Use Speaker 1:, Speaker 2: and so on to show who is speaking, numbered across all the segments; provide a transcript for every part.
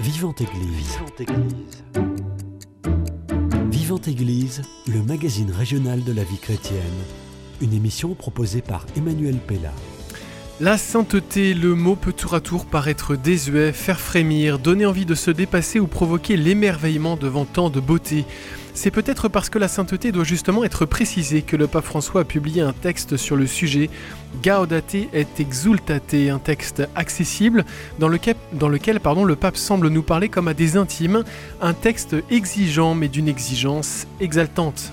Speaker 1: Vivante Église. Vivante Église, le magazine régional de la vie chrétienne. Une émission proposée par Emmanuel Pella.
Speaker 2: La sainteté, le mot peut tour à tour paraître désuet, faire frémir, donner envie de se dépasser ou provoquer l'émerveillement devant tant de beauté. C'est peut-être parce que la sainteté doit justement être précisée que le pape François a publié un texte sur le sujet, Gaudate et Exsultate, un texte accessible dans lequel le pape semble nous parler comme à des intimes, un texte exigeant mais d'une exigence exaltante.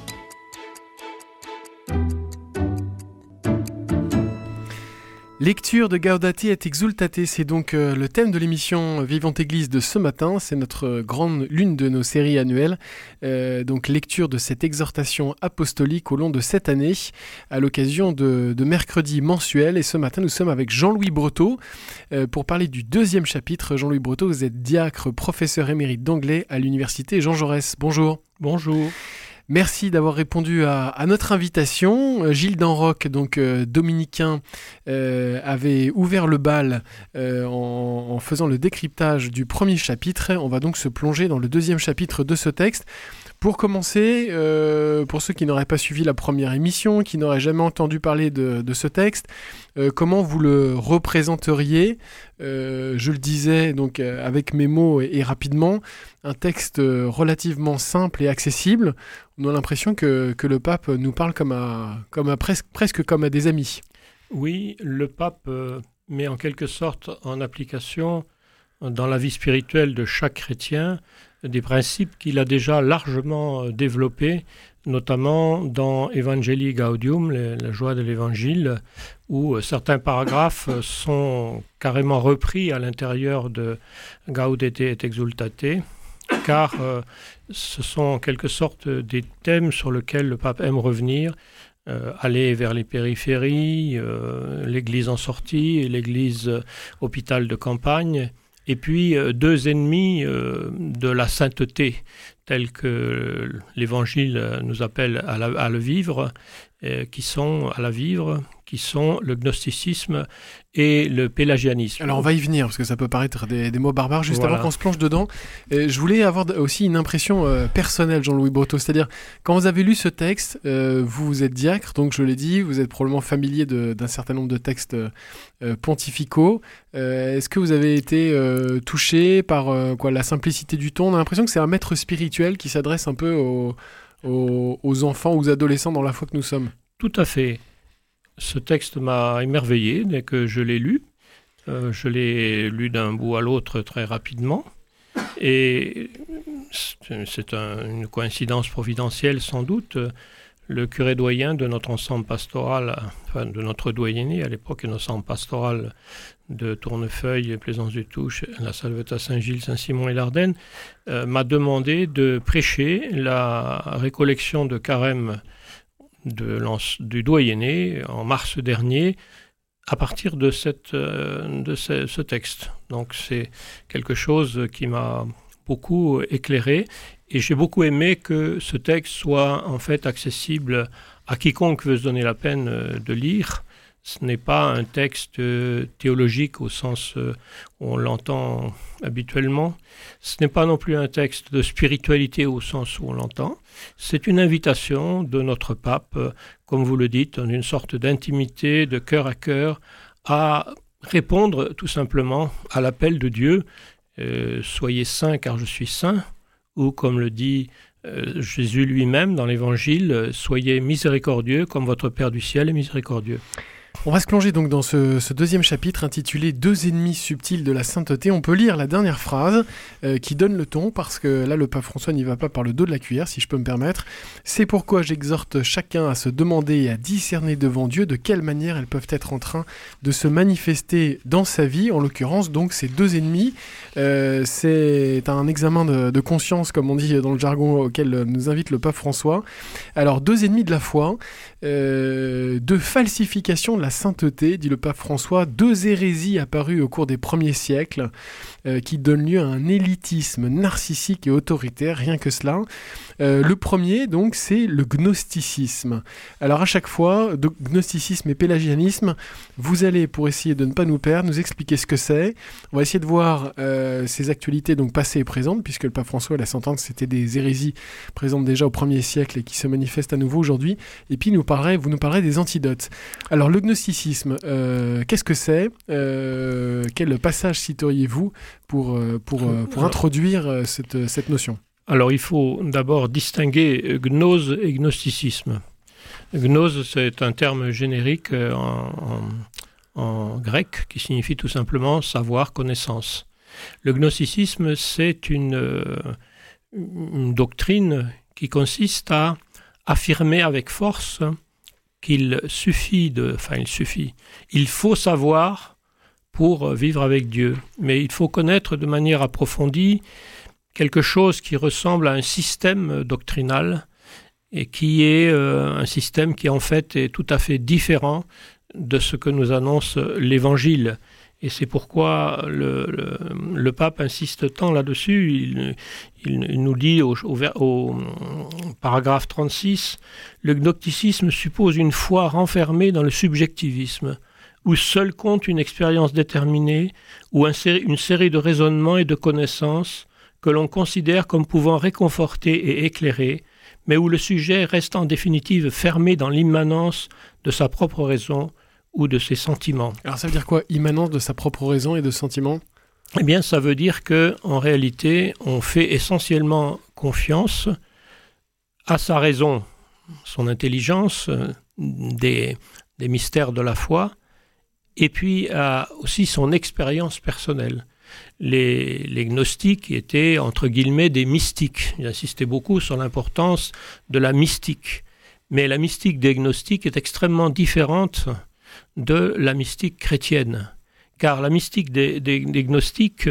Speaker 2: Lecture de Gaudate et Exsultate, c'est donc le thème de l'émission Vivante Église de ce matin. C'est l'une de nos séries annuelles. Donc lecture de cette exhortation apostolique au long de cette année, à l'occasion de mercredis mensuels. Et ce matin, nous sommes avec Jean-Louis Breteau pour parler du deuxième chapitre. Jean-Louis Breteau, vous êtes diacre, professeur émérite d'anglais à l'université Jean Jaurès. Bonjour.
Speaker 3: Bonjour.
Speaker 2: Merci d'avoir répondu à notre invitation. Gilles d'Enroc, donc dominicain, avait ouvert le bal en faisant le décryptage du premier chapitre. On va donc se plonger dans le deuxième chapitre de ce texte. Pour commencer, pour ceux qui n'auraient pas suivi la première émission, qui n'auraient jamais entendu parler de ce texte, comment vous le représenteriez ? Je le disais donc avec mes mots et rapidement, un texte relativement simple et accessible. On a l'impression que le pape nous parle presque comme à des amis.
Speaker 3: Oui, le pape met en quelque sorte en application dans la vie spirituelle de chaque chrétien des principes qu'il a déjà largement développés, notamment dans Evangelii Gaudium, la joie de l'Évangile, où certains paragraphes sont carrément repris à l'intérieur de Gaudete et Exsultate, car ce sont en quelque sorte des thèmes sur lesquels le pape aime revenir, aller vers les périphéries, l'église en sortie et l'église hôpital de campagne, et puis deux ennemis de la sainteté, tels que l'Évangile nous appelle à le vivre, qui sont le gnosticisme et le pélagianisme.
Speaker 2: Alors on va y venir, parce que ça peut paraître des mots barbares, juste avant qu'on se plonge dedans. Je voulais avoir aussi une impression personnelle, Jean-Louis Breteau, c'est-à-dire, quand vous avez lu ce texte, vous êtes diacre, donc je l'ai dit, vous êtes probablement familier d'un certain nombre de textes pontificaux. Est-ce que vous avez été touché par la simplicité du ton ? On a l'impression que c'est un maître spirituel qui s'adresse un peu aux enfants, aux adolescents dans la foi que nous sommes.
Speaker 3: Tout à fait. Ce texte m'a émerveillé dès que je l'ai lu. Je l'ai lu d'un bout à l'autre très rapidement. Et c'est une coïncidence providentielle sans doute. Le curé doyen de notre ensemble pastoral, de notre doyenné à l'époque, un ensemble pastoral de Tournefeuille, Plaisance du Touche, la Salvetat Saint-Gilles, Saint-Simon et l'Ardenne, m'a demandé de prêcher la récollection de carême du doyenné en mars dernier à partir de ce texte. Donc c'est quelque chose qui m'a beaucoup éclairé et j'ai beaucoup aimé que ce texte soit en fait accessible à quiconque veut se donner la peine de lire. Ce n'est pas un texte théologique au sens où on l'entend habituellement. Ce n'est pas non plus un texte de spiritualité au sens où on l'entend. C'est une invitation de notre pape, comme vous le dites, en une sorte d'intimité, de cœur à cœur, à répondre tout simplement à l'appel de Dieu. Soyez saints car je suis saint, ou comme le dit Jésus lui-même dans l'Évangile, soyez miséricordieux comme votre Père du ciel est miséricordieux.
Speaker 2: On va se plonger donc dans ce deuxième chapitre intitulé « Deux ennemis subtils de la sainteté ». On peut lire la dernière phrase qui donne le ton, parce que là, le pape François n'y va pas par le dos de la cuillère, si je peux me permettre. « C'est pourquoi j'exhorte chacun à se demander et à discerner devant Dieu de quelle manière elles peuvent être en train de se manifester dans sa vie. » En l'occurrence, donc, ces deux ennemis. C'est un examen de conscience, comme on dit dans le jargon auquel nous invite le pape François. Alors, deux ennemis de la foi, de falsification de la la sainteté, dit le pape François, 2 hérésies apparues au cours des premiers siècles qui donnent lieu à un élitisme narcissique et autoritaire, rien que cela. Le premier, donc, c'est le gnosticisme. Alors à chaque fois, de gnosticisme et pélagianisme, vous allez, pour essayer de ne pas nous perdre, nous expliquer ce que c'est. On va essayer de voir ces actualités donc passées et présentes, puisque le pape François laisse entendre que c'était des hérésies présentes déjà au 1er siècle et qui se manifestent à nouveau aujourd'hui. Et puis vous nous parlerez des antidotes. Alors le gnosticisme, qu'est-ce que c'est quel passage citeriez-vous pour introduire cette notion ?
Speaker 3: Alors il faut d'abord distinguer gnose et gnosticisme. Gnose, c'est un terme générique en grec qui signifie tout simplement savoir, connaissance. Le gnosticisme, c'est une doctrine qui consiste à affirmer avec force qu'il faut savoir pour vivre avec Dieu. Mais il faut connaître de manière approfondie quelque chose qui ressemble à un système doctrinal et qui est un système qui en fait est tout à fait différent de ce que nous annonce l'Évangile. Et c'est pourquoi le pape insiste tant là-dessus. Il nous dit au paragraphe 36, « Le gnosticisme suppose une foi renfermée dans le subjectivisme, où seul compte une expérience déterminée, ou une série de raisonnements et de connaissances que l'on considère comme pouvant réconforter et éclairer, mais où le sujet reste en définitive fermé dans l'immanence de sa propre raison ou de ses sentiments. »
Speaker 2: Alors ça veut dire quoi, immanence de sa propre raison et de sentiments ?
Speaker 3: Eh bien, ça veut dire qu'en réalité, on fait essentiellement confiance à sa raison, son intelligence, des mystères de la foi, et puis à aussi son expérience personnelle. Les gnostiques étaient, entre guillemets, des mystiques. Ils insistaient beaucoup sur l'importance de la mystique. Mais la mystique des gnostiques est extrêmement différente de la mystique chrétienne. Car la mystique des gnostiques,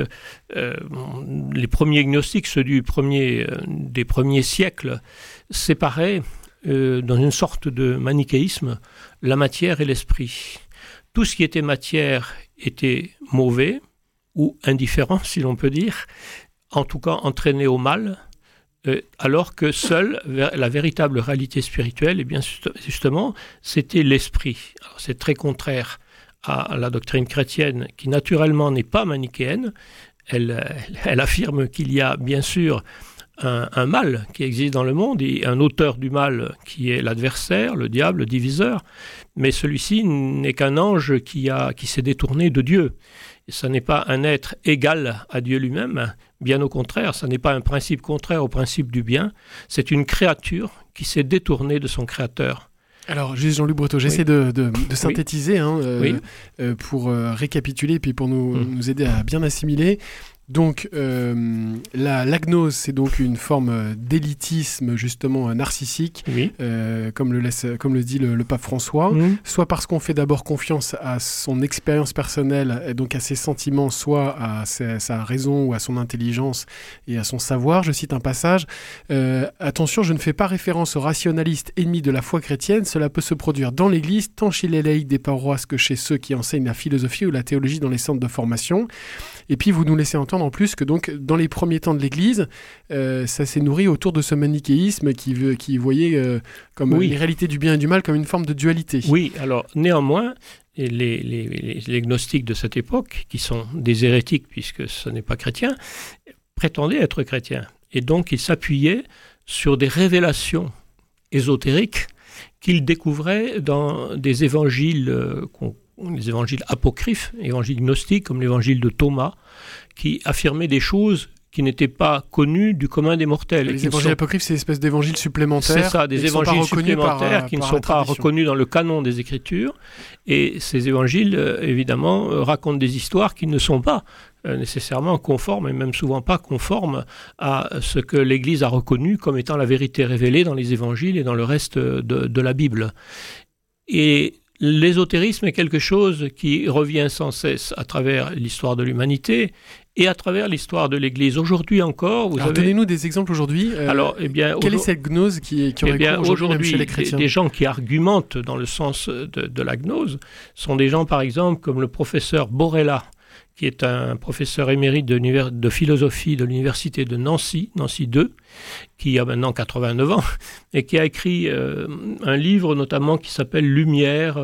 Speaker 3: les premiers gnostiques, ceux des premiers siècles, séparaient dans une sorte de manichéisme la matière et l'esprit. Tout ce qui était matière était mauvais, ou indifférent, si l'on peut dire, en tout cas entraîné au mal, alors que seule la véritable réalité spirituelle, eh bien justement, c'était l'esprit. Alors, c'est très contraire à la doctrine chrétienne, qui naturellement n'est pas manichéenne. Elle affirme qu'il y a bien sûr un mal qui existe dans le monde et un auteur du mal qui est l'adversaire, le diable, le diviseur, mais celui-ci n'est qu'un ange qui s'est détourné de Dieu. Et ça n'est pas un être égal à Dieu lui-même, bien au contraire, ça n'est pas un principe contraire au principe du bien, c'est une créature qui s'est détournée de son créateur.
Speaker 2: Alors, Jean-Luc Breteau, j'essaie de synthétiser pour récapituler et puis pour nous aider à bien assimiler. Donc, la gnose, c'est donc une forme d'élitisme justement narcissique, comme le dit le pape François, soit parce qu'on fait d'abord confiance à son expérience personnelle, et donc à ses sentiments, soit à sa raison ou à son intelligence et à son savoir. Je cite un passage, attention, je ne fais pas référence aux rationalistes ennemis de la foi chrétienne, cela peut se produire dans l'Église, tant chez les laïcs des paroisses que chez ceux qui enseignent la philosophie ou la théologie dans les centres de formation. Et puis vous nous laissez entendre en plus que donc dans les premiers temps de l'Église, ça s'est nourri autour de ce manichéisme qui voyait comme les réalités du bien et du mal comme une forme de dualité.
Speaker 3: Oui, alors néanmoins, les gnostiques de cette époque, qui sont des hérétiques puisque ce n'est pas chrétien, prétendaient être chrétiens. Et donc ils s'appuyaient sur des révélations ésotériques qu'ils découvraient dans des évangiles les évangiles apocryphes, évangiles gnostiques comme l'évangile de Thomas, qui affirmaient des choses qui n'étaient pas connues du commun des mortels.
Speaker 2: Les évangiles apocryphes, c'est une espèce d'évangiles supplémentaires.
Speaker 3: C'est ça, des évangiles supplémentaires qui ne sont pas reconnus dans le canon des Écritures. Et ces évangiles, évidemment, racontent des histoires qui ne sont pas nécessairement conformes, et même souvent pas conformes à ce que l'Église a reconnu comme étant la vérité révélée dans les évangiles et dans le reste de la Bible. Et l'ésotérisme est quelque chose qui revient sans cesse à travers l'histoire de l'humanité et à travers l'histoire de l'Église. Aujourd'hui encore,
Speaker 2: donnez-nous des exemples aujourd'hui. Quelle est cette gnose qui aurait cours aujourd'hui chez les chrétiens ?
Speaker 3: Des gens qui argumentent dans le sens de la gnose sont des gens, par exemple, comme le professeur Borella, qui est un professeur émérite de philosophie de l'université de Nancy 2, qui a maintenant 89 ans, et qui a écrit un livre notamment qui s'appelle Lumière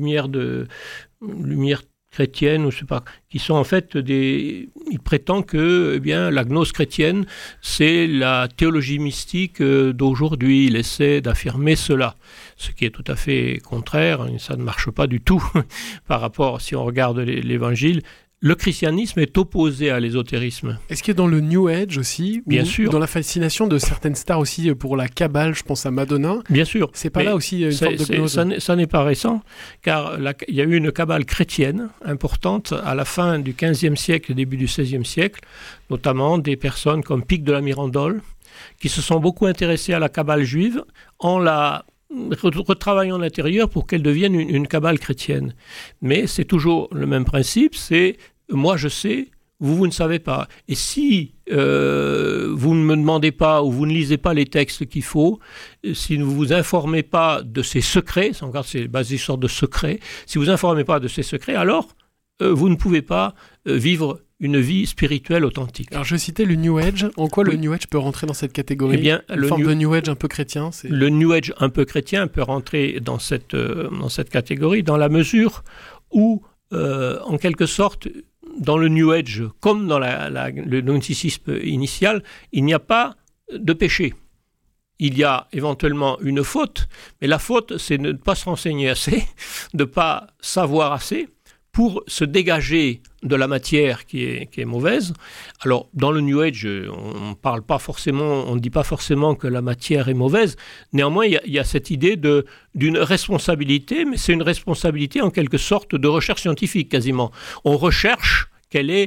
Speaker 3: chrétienne, ou je sais pas, qui sont en fait il prétend que la gnose chrétienne, c'est la théologie mystique d'aujourd'hui. Il essaie d'affirmer cela, ce qui est tout à fait contraire, ça ne marche pas du tout par rapport, si on regarde l'Évangile. Le christianisme est opposé à l'ésotérisme.
Speaker 2: Est-ce que dans le New Age aussi,
Speaker 3: bien sûr,
Speaker 2: dans la fascination de certaines stars aussi pour la Kabbale, je pense à Madonna,
Speaker 3: bien sûr,
Speaker 2: c'est pas là aussi une sorte de gnose?
Speaker 3: Ça n'est pas récent, car il y a eu une Kabbale chrétienne importante à la fin du XVe siècle, début du XVIe siècle, notamment des personnes comme Pic de la Mirandole, qui se sont beaucoup intéressées à la Kabbale juive en la retravaillant l'intérieur pour qu'elle devienne une Kabbale chrétienne. Mais c'est toujours le même principe, c'est moi je sais, vous ne savez pas. Et si vous ne me demandez pas ou vous ne lisez pas les textes qu'il faut, si vous ne vous informez pas de ces secrets, c'est basé sur de secrets, si vous ne vous informez pas de ces secrets, alors vous ne pouvez pas vivre une vie spirituelle authentique.
Speaker 2: Alors je citais le New Age. En quoi le New Age peut rentrer dans cette catégorie ? Une forme de New Age un peu chrétien,
Speaker 3: Le New Age un peu chrétien peut rentrer dans cette catégorie dans la mesure où, en quelque sorte, dans le New Age, comme dans le gnosticisme initial, il n'y a pas de péché. Il y a éventuellement une faute, mais la faute, c'est de ne pas se renseigner assez, de ne pas savoir assez, pour se dégager de la matière qui est mauvaise. Alors, dans le New Age, on ne dit pas forcément que la matière est mauvaise. Néanmoins, il y a cette idée d'une responsabilité, mais c'est une responsabilité en quelque sorte de recherche scientifique, quasiment. On recherche quelle est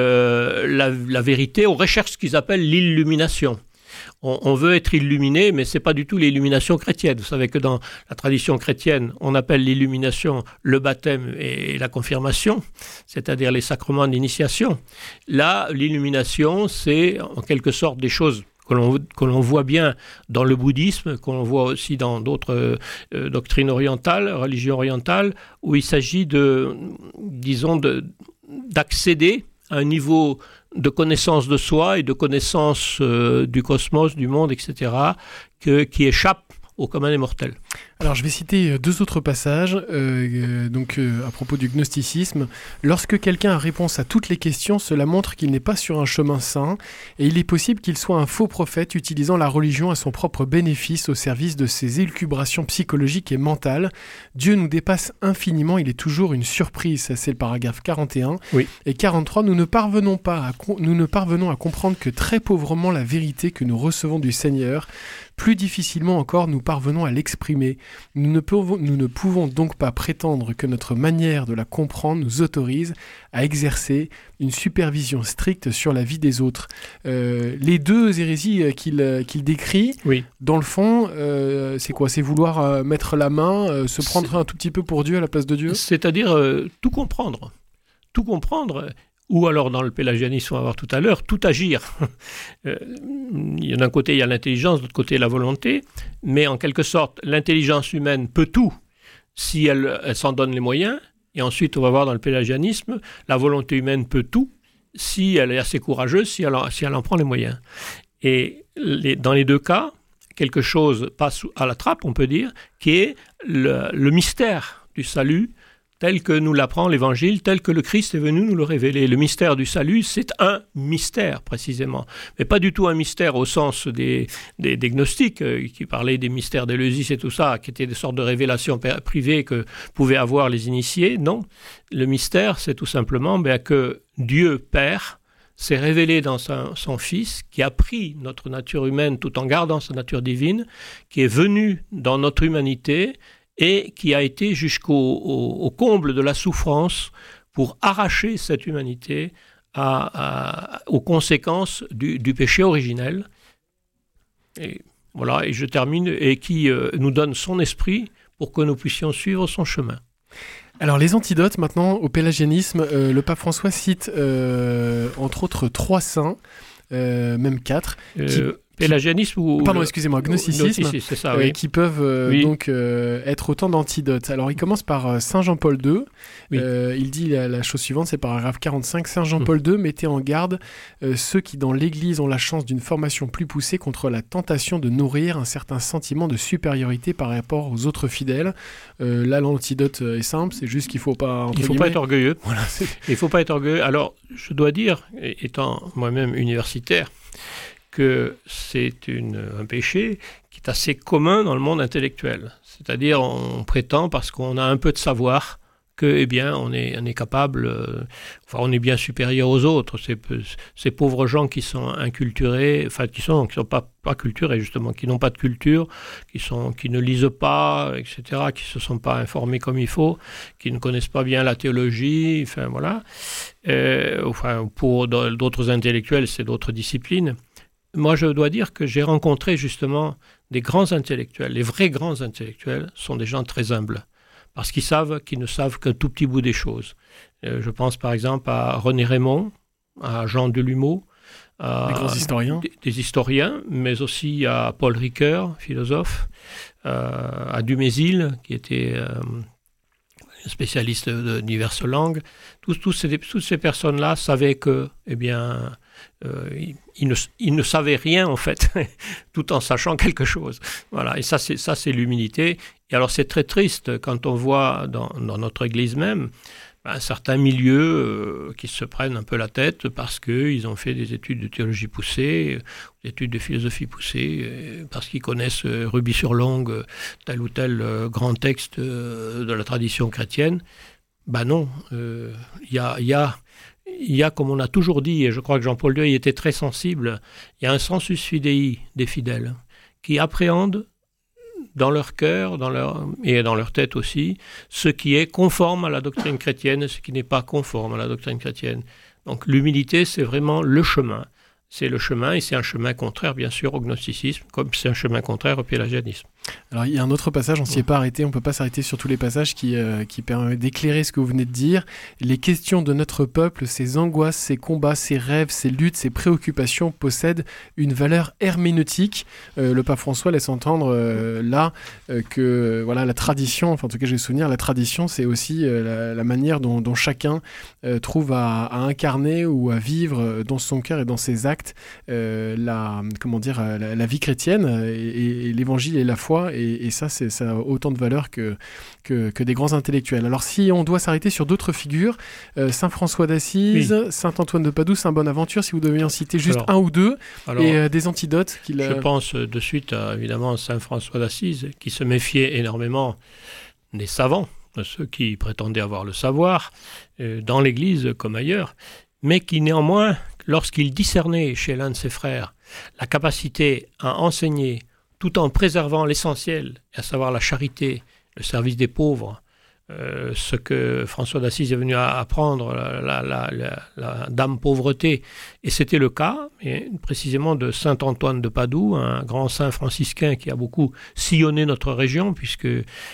Speaker 3: la vérité, on recherche ce qu'ils appellent l'illumination. On veut être illuminé, mais ce n'est pas du tout l'illumination chrétienne. Vous savez que dans la tradition chrétienne, on appelle l'illumination le baptême et la confirmation, c'est-à-dire les sacrements d'initiation. Là, l'illumination, c'est en quelque sorte des choses que l'on voit bien dans le bouddhisme, que l'on voit aussi dans d'autres doctrines orientales, religions orientales, où il s'agit d'accéder à un niveau de connaissance de soi et de connaissance du cosmos, du monde, etc., qui échappe au commun des mortels.
Speaker 2: Alors je vais citer deux autres passages à propos du gnosticisme. Lorsque quelqu'un a réponse à toutes les questions, cela montre qu'il n'est pas sur un chemin sain et il est possible qu'il soit un faux prophète utilisant la religion à son propre bénéfice au service de ses élucubrations psychologiques et mentales. Dieu nous dépasse infiniment, il est toujours une surprise. Ça, c'est le paragraphe 41.
Speaker 3: Oui.
Speaker 2: Et 43, nous ne parvenons à comprendre que très pauvrement la vérité que nous recevons du Seigneur. Plus difficilement encore, nous parvenons à l'exprimer. Nous ne pouvons donc pas prétendre que notre manière de la comprendre nous autorise à exercer une supervision stricte sur la vie des autres. Les deux hérésies qu'il décrit,
Speaker 3: oui.
Speaker 2: Dans le fond, c'est quoi ? C'est vouloir mettre la main, se prendre un tout petit peu pour Dieu à la place de Dieu ?
Speaker 3: C'est-à-dire tout comprendre. Tout comprendre. Ou alors, dans le pélagianisme, on va voir tout à l'heure, tout agir. D'un côté, il y a l'intelligence, de l'autre côté, la volonté. Mais en quelque sorte, l'intelligence humaine peut tout si elle s'en donne les moyens. Et ensuite, on va voir dans le pélagianisme, la volonté humaine peut tout si elle est assez courageuse, si elle en prend les moyens. Et dans les deux cas, quelque chose passe à la trappe, on peut dire, qui est le mystère du salut, tel que nous l'apprend l'Évangile, tel que le Christ est venu nous le révéler. Le mystère du salut, c'est un mystère, précisément. Mais pas du tout un mystère au sens des gnostiques, qui parlaient des mystères d'Éleusis et tout ça, qui étaient des sortes de révélations privées que pouvaient avoir les initiés. Non, le mystère, c'est tout simplement que Dieu Père s'est révélé dans son Fils, qui a pris notre nature humaine tout en gardant sa nature divine, qui est venu dans notre humanité, et qui a été jusqu'au comble de la souffrance pour arracher cette humanité aux conséquences du péché originel. Et voilà, et je termine, et qui nous donne son esprit pour que nous puissions suivre son chemin.
Speaker 2: Alors les antidotes maintenant au pélagianisme, le pape François cite entre autres 3 saints, même 4.
Speaker 3: Pélagianisme ou...
Speaker 2: Pardon, excusez-moi, gnosticisme,
Speaker 3: c'est ça, oui.
Speaker 2: qui peuvent donc être autant d'antidotes. Alors il commence par Saint Jean-Paul II.
Speaker 3: Oui.
Speaker 2: Il dit la chose suivante, c'est paragraphe 45. Saint Jean-Paul II mettait en garde ceux qui dans l'Église ont la chance d'une formation plus poussée contre la tentation de nourrir un certain sentiment de supériorité par rapport aux autres fidèles. Là, l'antidote est simple, c'est juste qu'il ne faut pas...
Speaker 3: Il ne faut pas être orgueilleux.
Speaker 2: Voilà,
Speaker 3: il ne faut pas être orgueilleux. Alors, je dois dire, étant moi-même universitaire, que c'est un péché qui est assez commun dans le monde intellectuel. C'est-à-dire, on prétend, parce qu'on a un peu de savoir, que, eh bien, on est capable, on est bien supérieur aux autres. Ces pauvres gens qui sont inculturés, enfin, qui sont pas culturés, justement, qui n'ont pas de culture, qui ne lisent pas, etc., qui ne se sont pas informés comme il faut, qui ne connaissent pas bien la théologie, enfin, voilà. Pour d'autres intellectuels, c'est d'autres disciplines. Moi, je dois dire que j'ai rencontré justement des grands intellectuels. Les vrais grands intellectuels sont des gens très humbles, parce qu'ils ne savent qu'un tout petit bout des choses. Je pense par exemple à René Raymond, à Jean Delumeau,
Speaker 2: des grands historiens.
Speaker 3: Des historiens, mais aussi à Paul Ricoeur, philosophe, à Dumézil, qui était spécialiste de diverses langues. Toutes ces personnes-là savaient que, eh bien, ils ne savaient rien en fait, tout en sachant quelque chose. Voilà, et ça c'est l'humilité. Et alors c'est très triste quand on voit dans notre Église même certains milieux qui se prennent un peu la tête parce qu'ils ont fait des études de théologie poussée, des études de philosophie poussée, parce qu'ils connaissent rubis sur l'ongle tel ou tel grand texte de la tradition chrétienne. Ben non, il y a, comme on a toujours dit, et je crois que Jean-Paul II y était très sensible, il y a un sensus fidei des fidèles qui appréhendent dans leur cœur et dans leur tête aussi ce qui est conforme à la doctrine chrétienne et ce qui n'est pas conforme à la doctrine chrétienne. Donc l'humilité, c'est vraiment le chemin. C'est le chemin, et c'est un chemin contraire, bien sûr, au gnosticisme, comme c'est un chemin contraire au pélagianisme.
Speaker 2: Alors, il y a un autre passage, on ne s'y est pas arrêté, on ne peut pas s'arrêter sur tous les passages qui permettent d'éclairer ce que vous venez de dire. Les questions de notre peuple, ses angoisses, ses combats, ses rêves, ses luttes, ses préoccupations possèdent une valeur herméneutique. Le pape François laisse entendre que voilà, la tradition, enfin en tout cas j'ai le souvenir, la tradition c'est aussi la manière dont chacun trouve à incarner ou à vivre dans son cœur et dans ses actes la vie chrétienne et l'évangile et la foi. Et ça a autant de valeur que des grands intellectuels. Alors si on doit s'arrêter sur d'autres figures, Saint François d'Assise, oui. Saint Antoine de Padoue, Saint Bonaventure, si vous deviez en citer juste un ou deux, et des antidotes
Speaker 3: Je pense de suite à évidemment Saint François d'Assise, qui se méfiait énormément des savants, de ceux qui prétendaient avoir le savoir, dans l'Église comme ailleurs, mais qui néanmoins, lorsqu'il discernait chez l'un de ses frères la capacité à enseigner tout en préservant l'essentiel, à savoir la charité, le service des pauvres, ce que François d'Assise est venu apprendre, la dame pauvreté. Et c'était le cas, et précisément de saint Antoine de Padoue, un grand saint franciscain qui a beaucoup sillonné notre région, puisque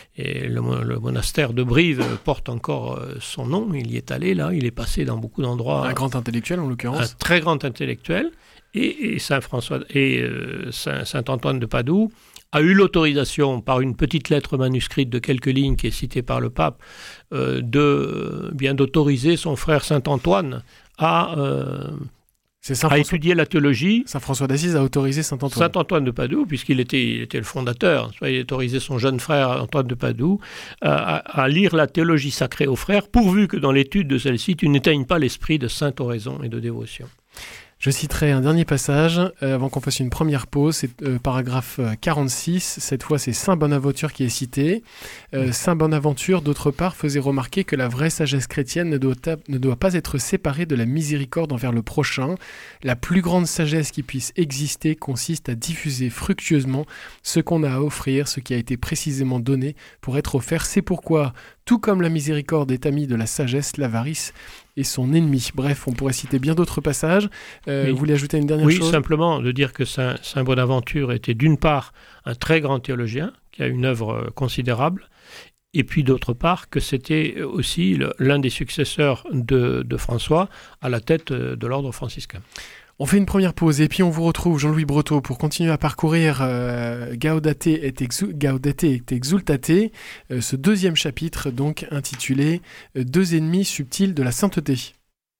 Speaker 3: le monastère de Brive porte encore son nom. Il y est allé, là, il est passé dans beaucoup d'endroits.
Speaker 2: Un grand intellectuel, en l'occurrence.
Speaker 3: Un très grand intellectuel. Et saint Antoine de Padoue a eu l'autorisation, par une petite lettre manuscrite de quelques lignes qui est citée par le pape, d'autoriser son frère saint Antoine à étudier la théologie.
Speaker 2: Saint François d'Assise a autorisé saint Antoine.
Speaker 3: Saint Antoine de Padoue, puisqu'il était le fondateur. Il a autorisé son jeune frère Antoine de Padoue à lire la théologie sacrée aux frères, pourvu que dans l'étude de celle-ci, tu n'éteignes pas l'esprit de sainte oraison et de dévotion.
Speaker 2: Je citerai un dernier passage avant qu'on fasse une première pause, c'est paragraphe 46, cette fois c'est Saint Bonaventure qui est cité. Saint Bonaventure, d'autre part, faisait remarquer que la vraie sagesse chrétienne ne doit pas être séparée de la miséricorde envers le prochain. La plus grande sagesse qui puisse exister consiste à diffuser fructueusement ce qu'on a à offrir, ce qui a été précisément donné pour être offert. C'est pourquoi, tout comme la miséricorde est amie de la sagesse, l'avarice est son ennemi. Bref, on pourrait citer bien d'autres passages.
Speaker 3: Oui.
Speaker 2: Vous voulez ajouter une dernière chose ?
Speaker 3: Oui, simplement de dire que Saint Bonaventure était d'une part un très grand théologien, qui a une œuvre considérable, et puis d'autre part que c'était aussi l'un des successeurs de François à la tête de l'ordre franciscain.
Speaker 2: On fait une première pause et puis on vous retrouve, Jean-Louis Breteau, pour continuer à parcourir Gaudate et Exsultate, ce deuxième chapitre donc intitulé « Deux ennemis subtils de la sainteté ».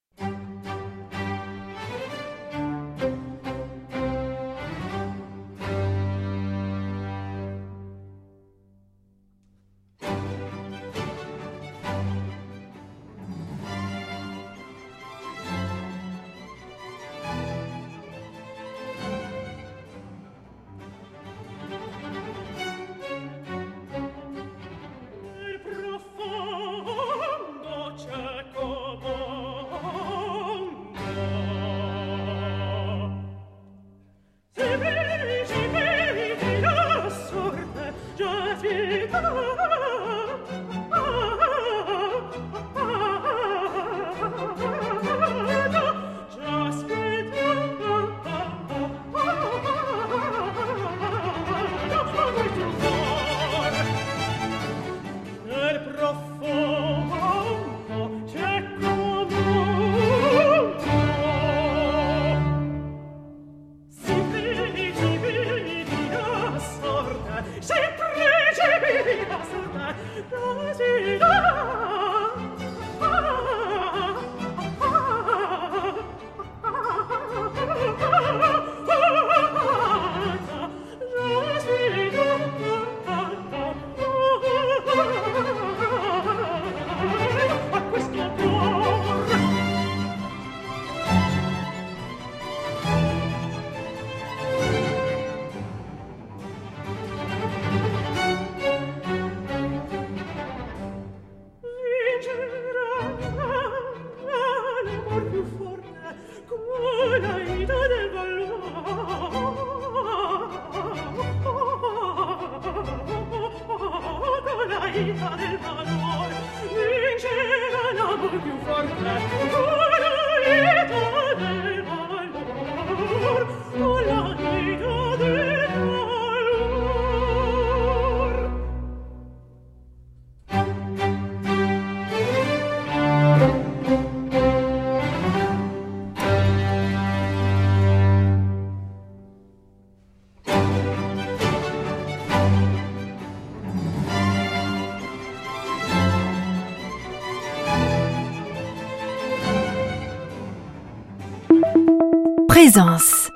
Speaker 4: Présence.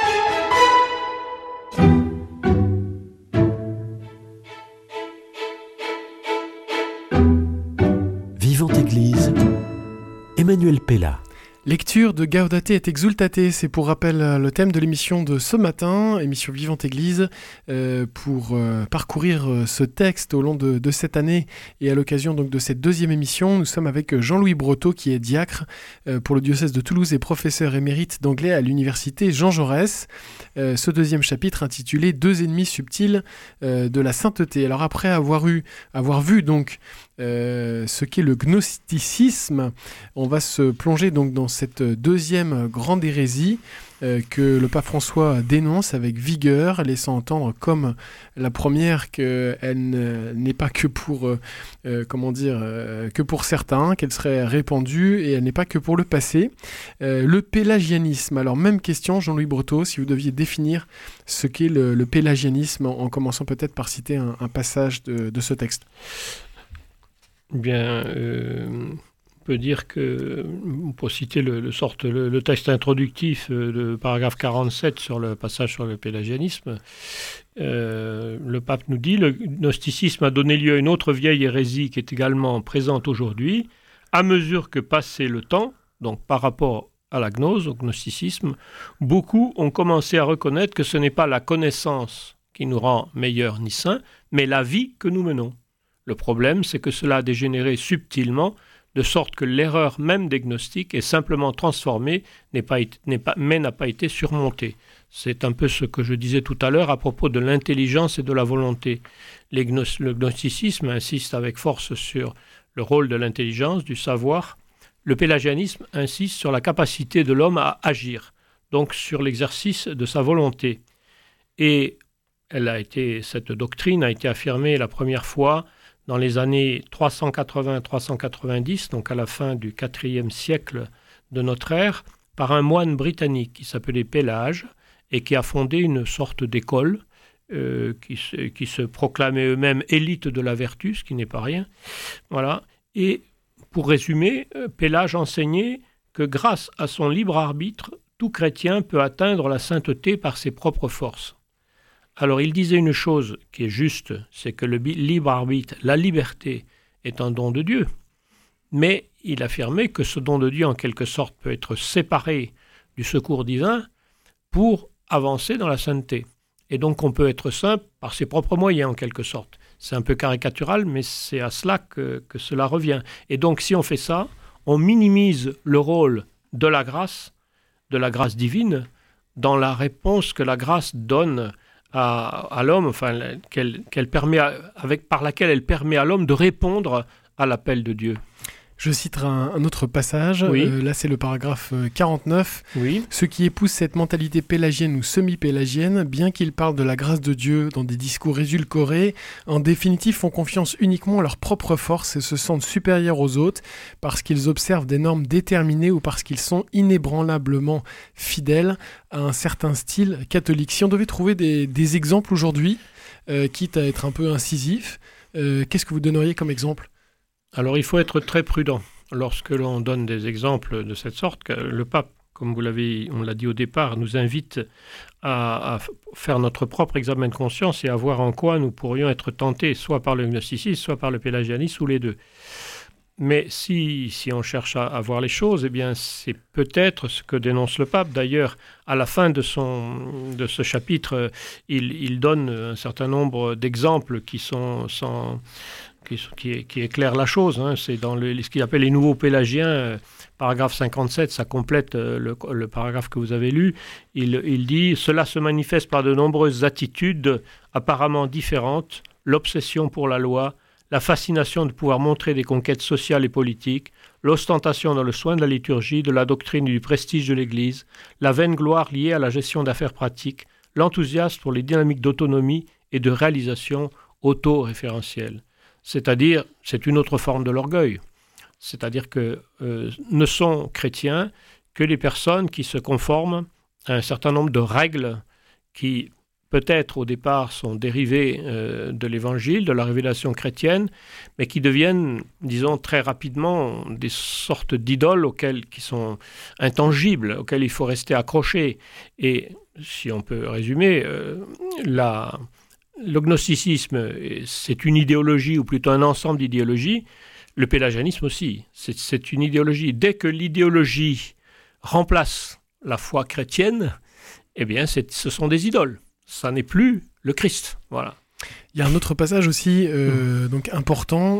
Speaker 1: Vivante Église, Emmanuel Pella.
Speaker 2: Lecture de Gaudate et Exsultate, c'est pour rappel le thème de l'émission de ce matin, émission Vivante Église, pour parcourir ce texte au long de cette année et à l'occasion donc de cette deuxième émission. Nous sommes avec Jean-Louis Breteau qui est diacre pour le diocèse de Toulouse et professeur émérite d'anglais à l'université Jean Jaurès. Ce deuxième chapitre intitulé « Deux ennemis subtils de la sainteté ». Alors après avoir vu donc ce qu'est le gnosticisme, on va se plonger donc dans cette deuxième grande hérésie que le pape François dénonce avec vigueur, laissant entendre comme la première qu'elle n'est pas que pour que pour certains, qu'elle serait répandue et elle n'est pas que pour le passé. Le pélagianisme. Alors même question, Jean-Louis Breteau, si vous deviez définir ce qu'est le pélagianisme en commençant peut-être par citer un passage de ce texte.
Speaker 3: Bien, on peut dire que, pour citer le texte introductif de paragraphe 47 sur le passage sur le pélagianisme, le pape nous dit « Le gnosticisme a donné lieu à une autre vieille hérésie qui est également présente aujourd'hui. À mesure que passait le temps, donc par rapport à la gnose, au gnosticisme, beaucoup ont commencé à reconnaître que ce n'est pas la connaissance qui nous rend meilleurs ni saints, mais la vie que nous menons. Le problème, c'est que cela a dégénéré subtilement, de sorte que l'erreur même des gnostiques est simplement transformée, mais n'a pas été surmontée. » C'est un peu ce que je disais tout à l'heure à propos de l'intelligence et de la volonté. Le gnosticisme insiste avec force sur le rôle de l'intelligence, du savoir. Le pélagianisme insiste sur la capacité de l'homme à agir, donc sur l'exercice de sa volonté. Et cette doctrine a été affirmée la première fois dans les années 380-390, donc à la fin du IVe siècle de notre ère, par un moine britannique qui s'appelait Pélage et qui a fondé une sorte d'école qui se proclamait eux-mêmes élite de la vertu, ce qui n'est pas rien. Voilà. Et pour résumer, Pélage enseignait que grâce à son libre arbitre, tout chrétien peut atteindre la sainteté par ses propres forces. Alors il disait une chose qui est juste, c'est que le libre arbitre, la liberté, est un don de Dieu. Mais il affirmait que ce don de Dieu, en quelque sorte, peut être séparé du secours divin pour avancer dans la sainteté. Et donc on peut être saint par ses propres moyens, en quelque sorte. C'est un peu caricatural, mais c'est à cela que cela revient. Et donc si on fait ça, on minimise le rôle de la grâce divine, dans la réponse que la grâce donne à l'homme, enfin, par laquelle elle permet à l'homme de répondre à l'appel de Dieu.
Speaker 2: Je citerai un autre passage,
Speaker 3: oui.
Speaker 2: Là c'est le paragraphe 49.
Speaker 3: Oui.
Speaker 2: Ceux qui épousent cette mentalité pélagienne ou semi-pélagienne, bien qu'ils parlent de la grâce de Dieu dans des discours édulcorés, en définitive font confiance uniquement à leur propre force et se sentent supérieurs aux autres parce qu'ils observent des normes déterminées ou parce qu'ils sont inébranlablement fidèles à un certain style catholique. Si on devait trouver des exemples aujourd'hui, quitte à être un peu incisif, qu'est-ce que vous donneriez comme exemple ?
Speaker 3: Alors il faut être très prudent lorsque l'on donne des exemples de cette sorte. Que le pape, comme on l'a dit au départ, nous invite à faire notre propre examen de conscience et à voir en quoi nous pourrions être tentés, soit par le gnosticisme, soit par le pélagianisme, ou les deux. Mais si on cherche à voir les choses, eh bien c'est peut-être ce que dénonce le pape. D'ailleurs, à la fin de ce chapitre, il donne un certain nombre d'exemples qui éclaire la chose. C'est dans ce qu'il appelle les nouveaux pélagiens, paragraphe 57, ça complète le paragraphe que vous avez lu. Il dit « Cela se manifeste par de nombreuses attitudes apparemment différentes, l'obsession pour la loi, la fascination de pouvoir montrer des conquêtes sociales et politiques, l'ostentation dans le soin de la liturgie, de la doctrine et du prestige de l'Église, la vaine gloire liée à la gestion d'affaires pratiques, l'enthousiasme pour les dynamiques d'autonomie et de réalisation auto-référentielle. » C'est-à-dire, c'est une autre forme de l'orgueil. C'est-à-dire que ne sont chrétiens que les personnes qui se conforment à un certain nombre de règles qui, peut-être au départ, sont dérivées de l'Évangile, de la révélation chrétienne, mais qui deviennent, disons, très rapidement des sortes d'idoles qui sont intangibles, auxquelles il faut rester accroché. Et, si on peut résumer, le gnosticisme, c'est une idéologie, ou plutôt un ensemble d'idéologies. Le pélagianisme aussi, c'est une idéologie. Dès que l'idéologie remplace la foi chrétienne, eh bien, ce sont des idoles. Ça n'est plus le Christ. Voilà.
Speaker 2: Il y a un autre passage aussi donc important.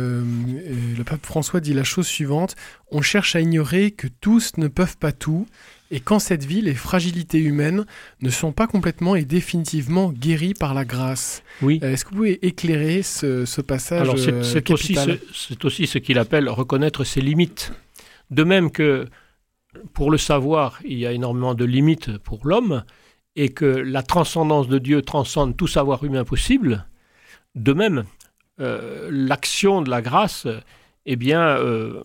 Speaker 2: Le pape François dit la chose suivante. « On cherche à ignorer que tous ne peuvent pas tout. Et qu'en cette vie, les fragilités humaines ne sont pas complètement et définitivement guéries par la grâce. »
Speaker 3: Oui.
Speaker 2: Est-ce que vous pouvez éclairer ce passage
Speaker 3: Alors, c'est aussi ce qu'il appelle reconnaître ses limites. De même que, pour le savoir, il y a énormément de limites pour l'homme, et que la transcendance de Dieu transcende tout savoir humain possible, de même, l'action de la grâce, eh bien,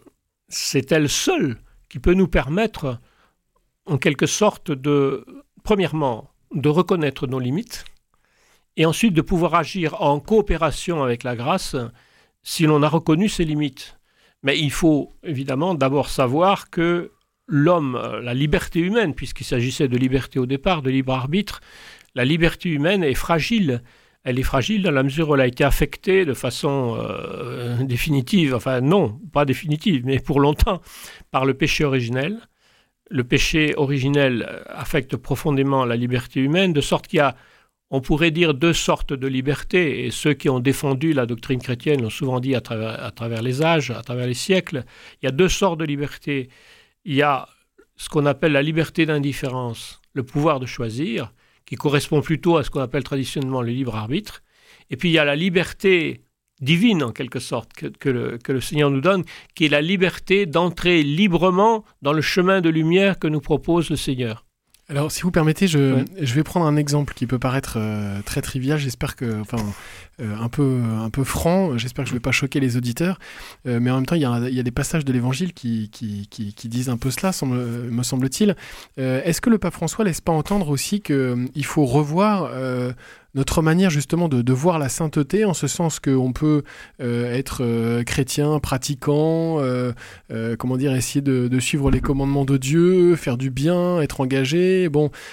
Speaker 3: c'est elle seule qui peut nous permettre en quelque sorte premièrement, de reconnaître nos limites et ensuite de pouvoir agir en coopération avec la grâce si l'on a reconnu ses limites. Mais il faut évidemment d'abord savoir que l'homme, la liberté humaine, puisqu'il s'agissait de liberté au départ, de libre arbitre, la liberté humaine est fragile. Elle est fragile dans la mesure où elle a été affectée de façon définitive, enfin non, pas définitive, mais pour longtemps, par le péché originel. Le péché originel affecte profondément la liberté humaine, de sorte qu'il y a, on pourrait dire, deux sortes de liberté, et ceux qui ont défendu la doctrine chrétienne l'ont souvent dit à travers les âges, à travers les siècles. Il y a deux sortes de liberté. Il y a ce qu'on appelle la liberté d'indifférence, le pouvoir de choisir, qui correspond plutôt à ce qu'on appelle traditionnellement le libre arbitre. Et puis il y a la liberté divine, en quelque sorte, que le Seigneur nous donne, qui est la liberté d'entrer librement dans le chemin de lumière que nous propose le Seigneur.
Speaker 2: Alors, si vous permettez, je vais prendre un exemple qui peut paraître très trivial. J'espère que un peu franc. J'espère que je ne vais pas choquer les auditeurs. Mais en même temps, il y a des passages de l'Évangile qui disent un peu cela, me semble-t-il. Est-ce que le pape François laisse pas entendre aussi qu'il faut revoir notre manière justement de voir la sainteté, en ce sens qu'on peut être chrétien, pratiquant, essayer de suivre les commandements de Dieu, faire du bien, être engagé,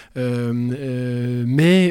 Speaker 2: mais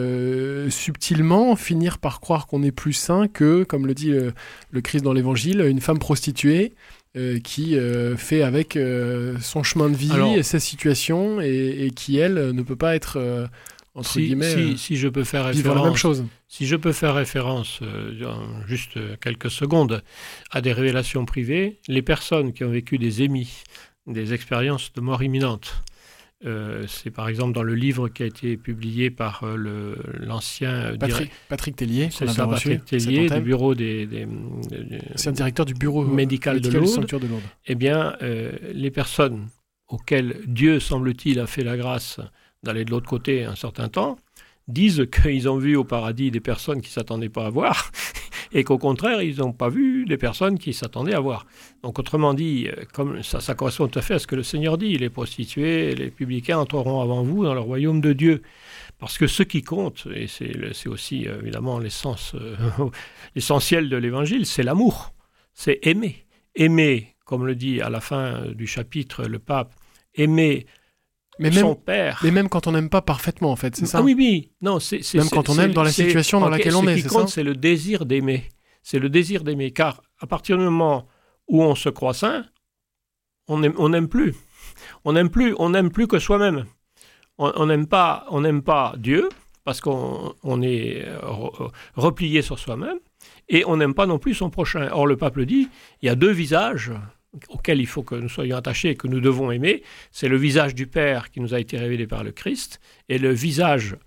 Speaker 2: subtilement finir par croire qu'on est plus saint que, comme le dit le Christ dans l'Évangile, une femme prostituée qui fait avec son chemin de vie, sa situation, et qui, elle, ne peut pas être... entre guillemets,
Speaker 3: si je peux faire
Speaker 2: vivre la même chose.
Speaker 3: Si je peux faire référence, en juste quelques secondes, à des révélations privées, les personnes qui ont vécu des émis, des expériences de mort imminente, c'est par exemple dans le livre qui a été publié par l'ancien...
Speaker 2: Patrick Tellier,
Speaker 3: c'est ça, Patrick Tellier, du bureau
Speaker 2: c'est un directeur du bureau
Speaker 3: médical de Lourdes. Eh bien, les personnes auxquelles Dieu, semble-t-il, a fait la grâce d'aller de l'autre côté un certain temps, disent qu'ils ont vu au paradis des personnes qui ne s'attendaient pas à voir, et qu'au contraire, ils n'ont pas vu des personnes qui s'attendaient à voir. Donc, autrement dit, comme ça correspond tout à fait à ce que le Seigneur dit, les prostituées, les publicains entreront avant vous dans le royaume de Dieu. Parce que ce qui compte, et c'est aussi évidemment l'essentiel de l'Évangile, c'est l'amour, c'est aimer. Aimer, comme le dit à la fin du chapitre le pape, aimer son père.
Speaker 2: Mais même quand on n'aime pas parfaitement, en fait, c'est ça?
Speaker 3: Oui. Non,
Speaker 2: même quand on aime dans la situation dans laquelle on est, c'est ça?
Speaker 3: Ce qui compte, c'est le désir d'aimer. C'est le désir d'aimer. Car à partir du moment où on se croit saint, on n'aime plus. On n'aime plus que soi-même. On n'aime pas Dieu, parce qu'on est replié sur soi-même, et on n'aime pas non plus son prochain. Or, le pape le dit, il y a deux visages auquel il faut que nous soyons attachés et que nous devons aimer, c'est le visage du Père qui nous a été révélé par le Christ et le visage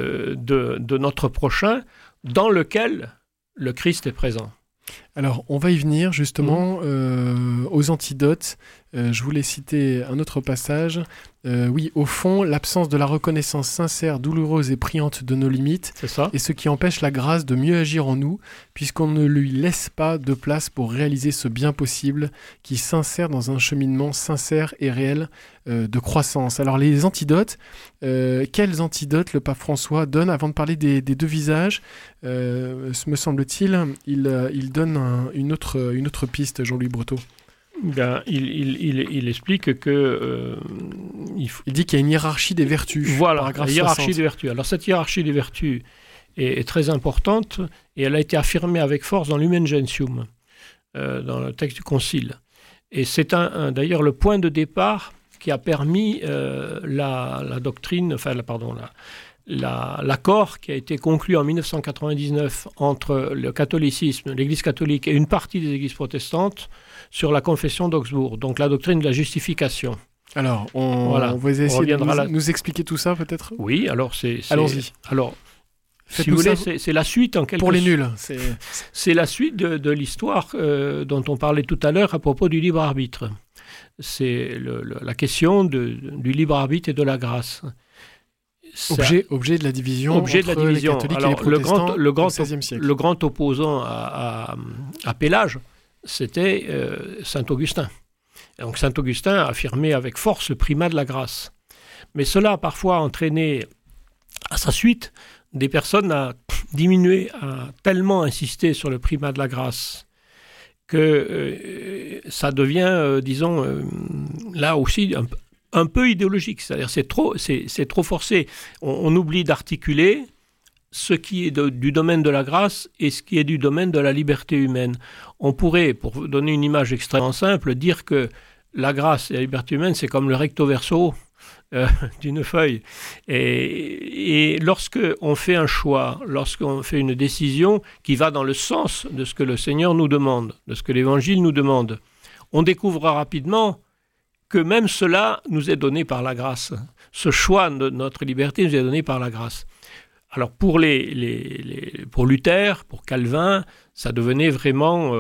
Speaker 3: de notre prochain dans lequel le Christ est présent.
Speaker 2: Alors, on va y venir justement aux antidotes. Je voulais citer un autre passage. Oui, au fond, l'absence de la reconnaissance sincère, douloureuse et priante de nos limites est ce qui empêche la grâce de mieux agir en nous, puisqu'on ne lui laisse pas de place pour réaliser ce bien possible qui s'insère dans un cheminement sincère et réel de croissance. Alors, les antidotes, quels antidotes le pape François donne avant de parler des deux visages? Me semble-t-il, il donne une autre piste, Jean-Louis Breteau.
Speaker 3: Il explique que...
Speaker 2: Il dit qu'il y a une hiérarchie des vertus.
Speaker 3: Voilà, la hiérarchie des vertus. Alors cette hiérarchie des vertus est très importante et elle a été affirmée avec force dans l'Humen Gentium, dans le texte du Concile. Et c'est d'ailleurs le point de départ qui a permis la doctrine, l'accord qui a été conclu en 1999 entre le catholicisme, l'Église catholique et une partie des églises protestantes sur la confession d'Augsbourg, donc la doctrine de la justification.
Speaker 2: Alors, on va essayer de nous expliquer tout ça peut-être?
Speaker 3: Oui, alors
Speaker 2: allons-y.
Speaker 3: Alors, si vous voulez, c'est la suite en quelque sorte.
Speaker 2: Pour les nuls.
Speaker 3: C'est la suite de l'histoire dont on parlait tout à l'heure à propos du libre arbitre. C'est la question du libre arbitre et de la grâce.
Speaker 2: Objet de la division entre les catholiques et les protestants au XVIe siècle.
Speaker 3: Le grand opposant à Pélage, c'était saint Augustin. Et donc saint Augustin a affirmé avec force le primat de la grâce. Mais cela a parfois entraîné à sa suite des personnes à diminuer, à tellement insister sur le primat de la grâce que ça devient, là aussi un peu idéologique, c'est-à-dire c'est trop forcé. On oublie d'articuler ce qui est du domaine de la grâce et ce qui est du domaine de la liberté humaine. On pourrait, pour donner une image extrêmement simple, dire que la grâce et la liberté humaine, c'est comme le recto verso d'une feuille. Et lorsque on fait un choix, lorsqu'on fait une décision qui va dans le sens de ce que le Seigneur nous demande, de ce que l'Évangile nous demande, on découvrira rapidement que même cela nous est donné par la grâce. Ce choix de notre liberté nous est donné par la grâce. Alors pour pour Luther, pour Calvin, ça devenait vraiment...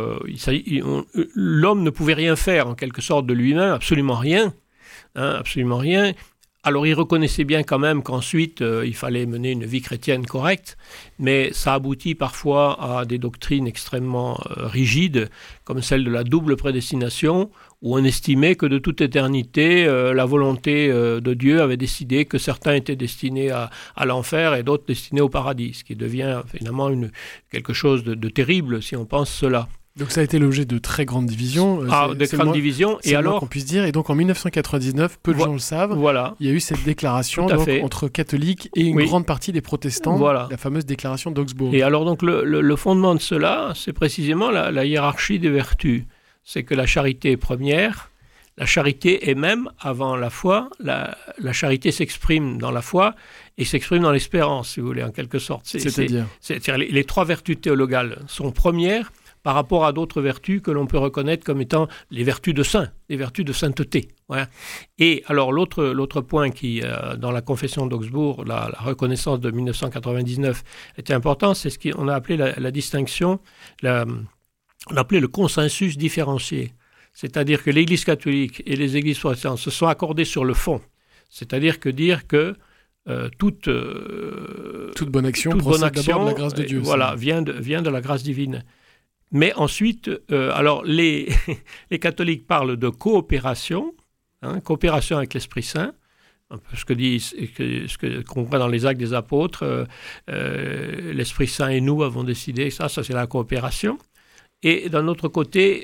Speaker 3: l'homme ne pouvait rien faire en quelque sorte de lui-même, absolument rien, Alors, il reconnaissait bien quand même qu'ensuite, il fallait mener une vie chrétienne correcte, mais ça aboutit parfois à des doctrines extrêmement rigides, comme celle de la double prédestination, où on estimait que de toute éternité, la volonté de Dieu avait décidé que certains étaient destinés à l'enfer et d'autres destinés au paradis, ce qui devient finalement quelque chose de terrible si on pense cela.
Speaker 2: Donc ça a été l'objet de très grandes divisions.
Speaker 3: De grandes divisions.
Speaker 2: Et alors, qu'on puisse dire. Et donc en 1999, peu de gens le savent, il y a eu cette déclaration entre catholiques et une grande partie des protestants, la fameuse déclaration d'Augsbourg.
Speaker 3: Et alors donc le fondement de cela, c'est précisément la hiérarchie des vertus. C'est que la charité est première, la charité est même avant la foi, la charité s'exprime dans la foi et s'exprime dans l'espérance, si vous voulez, en quelque sorte. C'est-à-dire les trois vertus théologales sont premières par rapport à d'autres vertus que l'on peut reconnaître comme étant les vertus de saint, les vertus de sainteté. Voilà. Et alors l'autre point qui, dans la confession d'Augsbourg, la reconnaissance de 1999 était important, c'est ce qu'on a appelé la distinction, on appelait le consensus différencié. C'est-à-dire que l'Église catholique et les Églises protestantes se sont accordées sur le fond. C'est-à-dire que dire que toute
Speaker 2: bonne action procède d'abord de la grâce de Dieu.
Speaker 3: Vient de la grâce divine. Mais ensuite, alors les catholiques parlent de coopération, coopération avec l'Esprit Saint, un peu ce qu'on voit dans les Actes des Apôtres, l'Esprit Saint et nous avons décidé, ça c'est la coopération. Et d'un autre côté,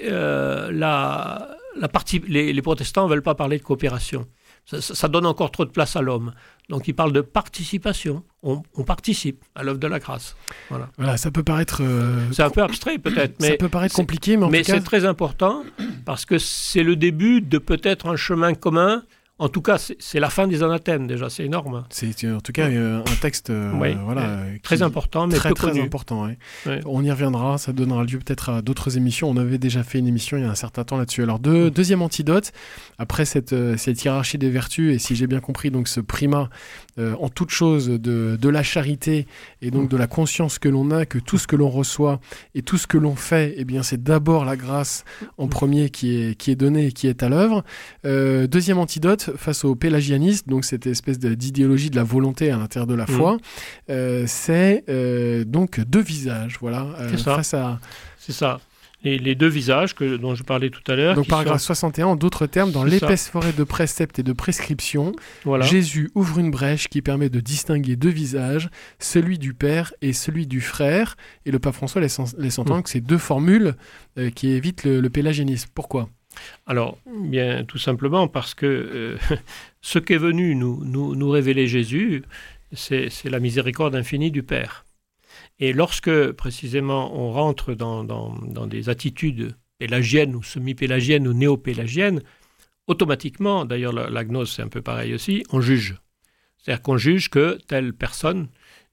Speaker 3: les protestants ne veulent pas parler de coopération. Ça donne encore trop de place à l'homme. Donc, il parle de participation. On participe à l'œuvre de la grâce.
Speaker 2: Voilà, ça peut paraître...
Speaker 3: c'est un peu abstrait, peut-être. Mais
Speaker 2: ça peut paraître compliqué, mais en tout cas...
Speaker 3: c'est très important, parce que c'est le début de peut-être un chemin commun. En tout cas, c'est la fin des anathèmes, déjà. C'est énorme.
Speaker 2: C'est en tout cas un texte
Speaker 3: très important, mais
Speaker 2: très,
Speaker 3: peu
Speaker 2: très
Speaker 3: connu.
Speaker 2: Important. Ouais. On y reviendra. Ça donnera lieu peut-être à d'autres émissions. On avait déjà fait une émission il y a un certain temps là-dessus. Alors, deuxième antidote, après cette hiérarchie des vertus, et si j'ai bien compris, donc ce primat en toute chose de la charité, et donc de la conscience que l'on a, que tout ce que l'on reçoit et tout ce que l'on fait, eh bien, c'est d'abord la grâce en premier qui est donnée et qui est à l'œuvre. Deuxième antidote, face au pélagianisme, donc cette espèce d'idéologie de la volonté à l'intérieur de la foi, c'est donc deux visages, voilà.
Speaker 3: C'est ça. Les deux visages dont je parlais tout à l'heure.
Speaker 2: Donc paragraphe 61, en d'autres termes, dans l'épaisse forêt de préceptes et de prescriptions, Jésus ouvre une brèche qui permet de distinguer deux visages, celui du Père et celui du Frère, et le pape François laisse entendre que c'est deux formules qui évitent le pélagianisme. Pourquoi ?
Speaker 3: Alors, bien tout simplement parce que ce qu'est venu nous révéler Jésus, c'est la miséricorde infinie du Père. Et lorsque, précisément, on rentre dans des attitudes pélagiennes ou semi-pélagiennes ou néo-pélagiennes, automatiquement, d'ailleurs la gnose c'est un peu pareil aussi, on juge. C'est-à-dire qu'on juge que telle personne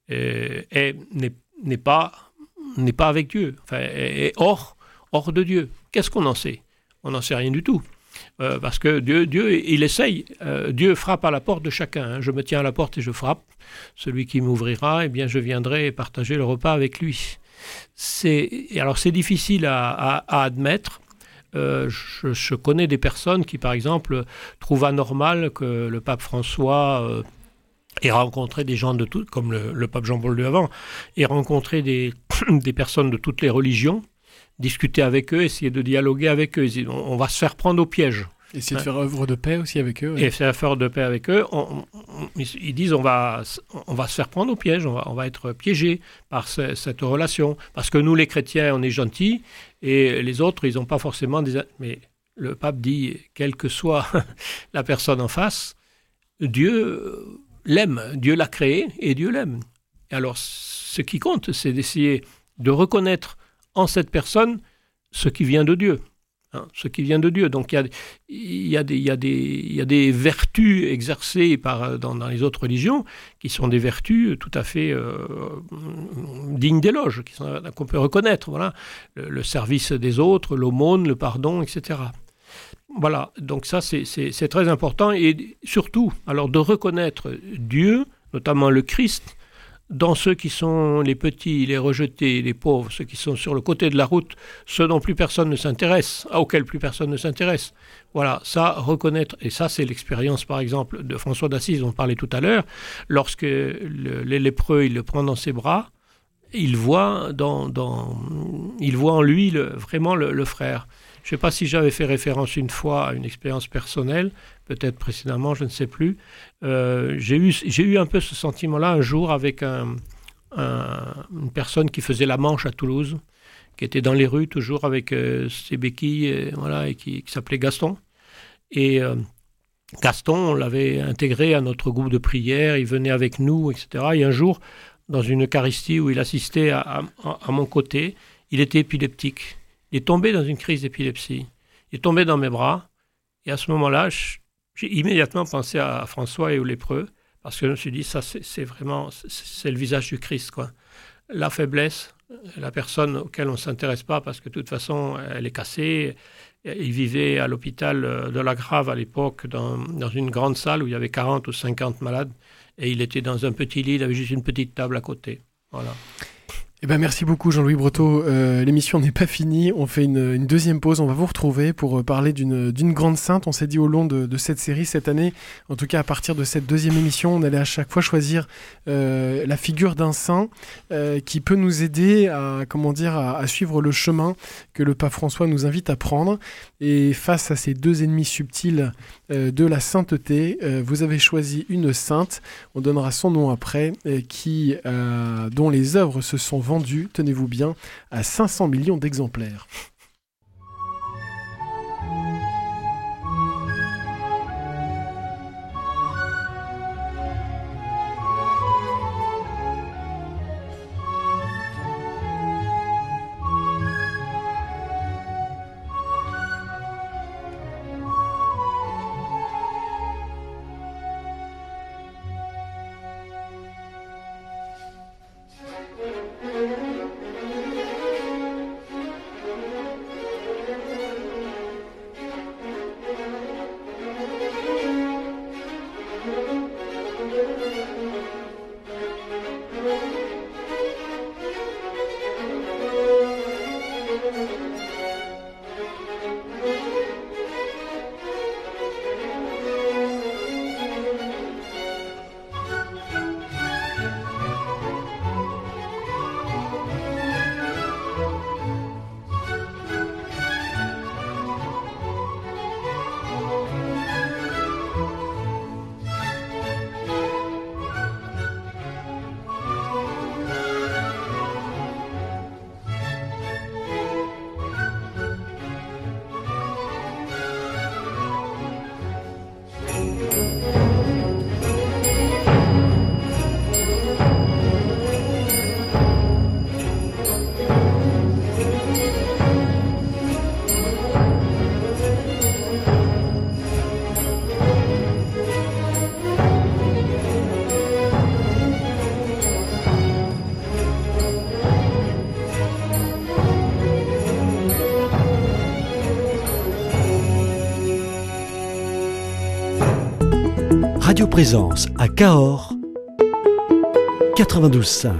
Speaker 3: n'est pas avec Dieu, est hors de Dieu. Qu'est-ce qu'on en sait ? On n'en sait rien du tout. Parce que Dieu, il essaye. Dieu frappe à la porte de chacun. Je me tiens à la porte et je frappe. Celui qui m'ouvrira, eh bien, je viendrai partager le repas avec lui. Alors, c'est difficile à admettre. Je connais des personnes qui, par exemple, trouvent anormal que le pape François ait rencontré des gens de toutes, comme le pape Jean-Paul II avant, ait rencontré des personnes de toutes les religions, discuter avec eux, essayer de dialoguer avec eux. On va se faire prendre au piège.
Speaker 2: Essayer de faire œuvre de paix aussi avec eux.
Speaker 3: Et faire œuvre de paix avec eux. Ils disent on va se faire prendre au piège, on va être piégé par cette relation. Parce que nous, les chrétiens, on est gentils, et les autres, ils n'ont pas forcément des... Mais le pape dit, quelle que soit la personne en face, Dieu l'aime, Dieu l'a créé, et Dieu l'aime. Et alors, ce qui compte, c'est d'essayer de reconnaître en cette personne ce qui vient de Dieu. Ce qui vient de Dieu. Donc il y a des vertus exercées dans les autres religions qui sont des vertus tout à fait dignes d'éloge, qu'on peut reconnaître. Voilà. Le service des autres, l'aumône, le pardon, etc. Voilà, donc ça c'est très important, et surtout alors de reconnaître Dieu, notamment le Christ, dans ceux qui sont les petits, les rejetés, les pauvres, ceux qui sont sur le côté de la route, ceux dont plus personne ne s'intéresse, auxquels plus personne ne s'intéresse. Voilà, ça, reconnaître, et ça c'est l'expérience par exemple de François d'Assise dont on parlait tout à l'heure, lorsque les lépreux, il le prend dans ses bras, il voit en lui vraiment le frère. Je ne sais pas si j'avais fait référence une fois à une expérience personnelle, peut-être précédemment, je ne sais plus. J'ai eu un peu ce sentiment-là un jour avec une personne qui faisait la Manche à Toulouse, qui était dans les rues toujours avec ses béquilles, et qui s'appelait Gaston. Et Gaston, on l'avait intégré à notre groupe de prière, il venait avec nous, etc. Et un jour, dans une Eucharistie où il assistait à mon côté, il était épileptique. Il est tombé dans une crise d'épilepsie. Il est tombé dans mes bras. Et à ce moment-là, j'ai immédiatement pensé à François et aux lépreux, parce que je me suis dit, ça, c'est vraiment, c'est le visage du Christ, quoi. La faiblesse, la personne auquel on ne s'intéresse pas, parce que de toute façon, elle est cassée. Il vivait à l'hôpital de la Grave à l'époque, dans une grande salle où il y avait 40 ou 50 malades. Et il était dans un petit lit, il avait juste une petite table à côté. Voilà.
Speaker 2: Eh ben merci beaucoup Jean-Louis Breteau. L'émission n'est pas finie. On fait une deuxième pause. On va vous retrouver pour parler d'une grande sainte. On s'est dit au long de cette série cette année, en tout cas à partir de cette deuxième émission, on allait à chaque fois choisir la figure d'un saint qui peut nous aider à suivre le chemin que le pape François nous invite à prendre. Et face à ces deux ennemis subtils de la sainteté, vous avez choisi une sainte. On donnera son nom après, dont les œuvres se sont vendu, tenez-vous bien, à 500 millions d'exemplaires.
Speaker 1: Radio Présence à Cahors 92.5.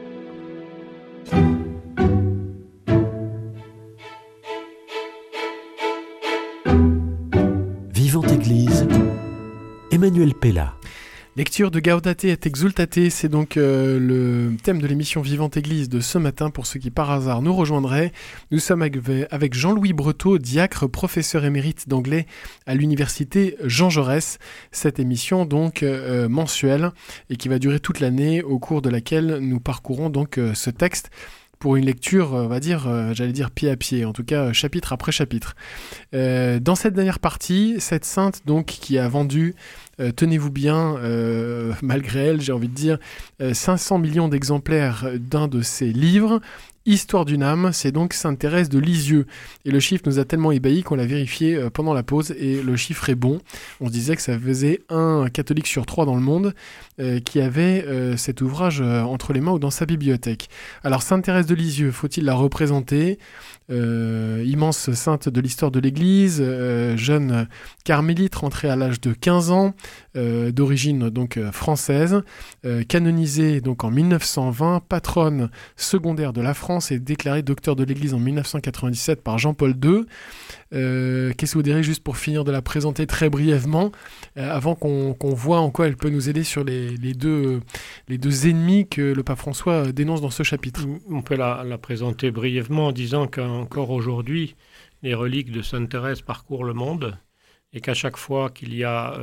Speaker 1: Vivante Église, Emmanuel Pella.
Speaker 2: Lecture de Gaudate et Exultate, c'est donc le thème de l'émission Vivante Église de ce matin pour ceux qui par hasard nous rejoindraient. Nous sommes avec Jean-Louis Breteau, diacre, professeur émérite d'anglais à l'université Jean Jaurès. Cette émission donc mensuelle et qui va durer toute l'année, au cours de laquelle nous parcourons donc ce texte pour une lecture, on va dire, j'allais dire pied à pied, en tout cas chapitre après chapitre. Dans cette dernière partie, cette sainte donc qui a vendu, tenez-vous bien, malgré elle, j'ai envie de dire, 500 millions d'exemplaires d'un de ses livres, Histoire d'une âme, c'est donc Sainte Thérèse de Lisieux. Et le chiffre nous a tellement ébahis qu'on l'a vérifié pendant la pause et le chiffre est bon. On se disait que ça faisait un catholique sur 3 dans le monde qui avait cet ouvrage entre les mains ou dans sa bibliothèque. Alors Sainte Thérèse de Lisieux, faut-il la représenter ? Immense sainte de l'histoire de l'Église, jeune carmélite rentrée à l'âge de 15 ans, d'origine donc française, canonisée donc en 1920, patronne secondaire de la France et déclarée docteur de l'Église en 1997 par Jean-Paul II. Qu'est-ce que vous direz juste pour finir de la présenter très brièvement, avant qu'on voit en quoi elle peut nous aider sur les deux ennemis que le pape François dénonce dans ce chapitre.
Speaker 3: On peut la présenter brièvement en disant qu'encore aujourd'hui, les reliques de Sainte Thérèse parcourent le monde et qu'à chaque fois qu'il y a